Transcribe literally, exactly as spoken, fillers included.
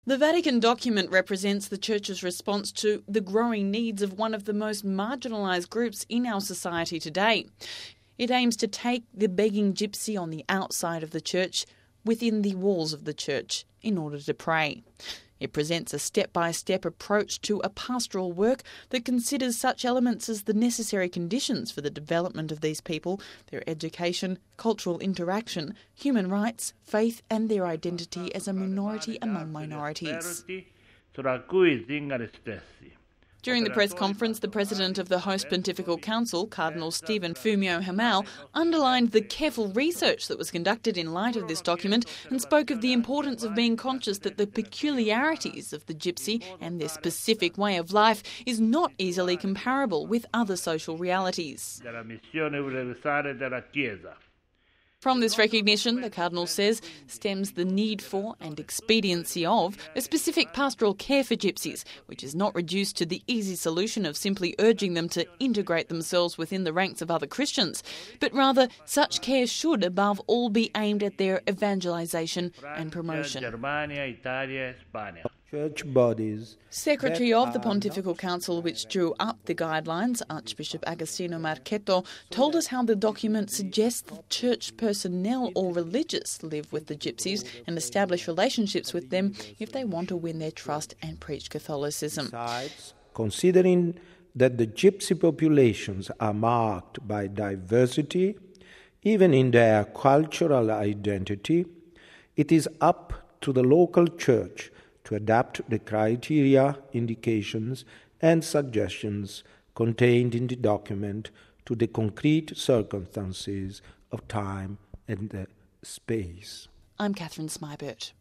The Vatican document represents the Church's response to the growing needs of one of the most marginalised groups in our society today. It aims to take the begging gypsy on the outside of the Church, within the walls of the Church, in order to pray. It presents a step-by-step approach to a pastoral work that considers such elements as the necessary conditions for the development of these people, their education, cultural interaction, human rights, faith and their identity as a minority among minorities. During the press conference, the president of the Host Pontifical Council, Cardinal Stephen Fumio Hamel, underlined the careful research that was conducted in light of this document and spoke of the importance of being conscious that the peculiarities of the gypsy and their specific way of life is not easily comparable with other social realities. From this recognition, the Cardinal says, stems the need for and expediency of a specific pastoral care for gypsies, which is not reduced to the easy solution of simply urging them to integrate themselves within the ranks of other Christians, but rather such care should above all be aimed at their evangelisation and promotion. Church bodies. Secretary of the Pontifical Council, which drew up the guidelines, Archbishop Agostino Marchetto, told us how the document suggests that church personnel or religious live with the gypsies and establish relationships with them if they want to win their trust and preach Catholicism. Besides, considering that the gypsy populations are marked by diversity, even in their cultural identity, it is up to the local church to adapt the criteria, indications and suggestions contained in the document to the concrete circumstances of time and space. I'm Catherine Smybert.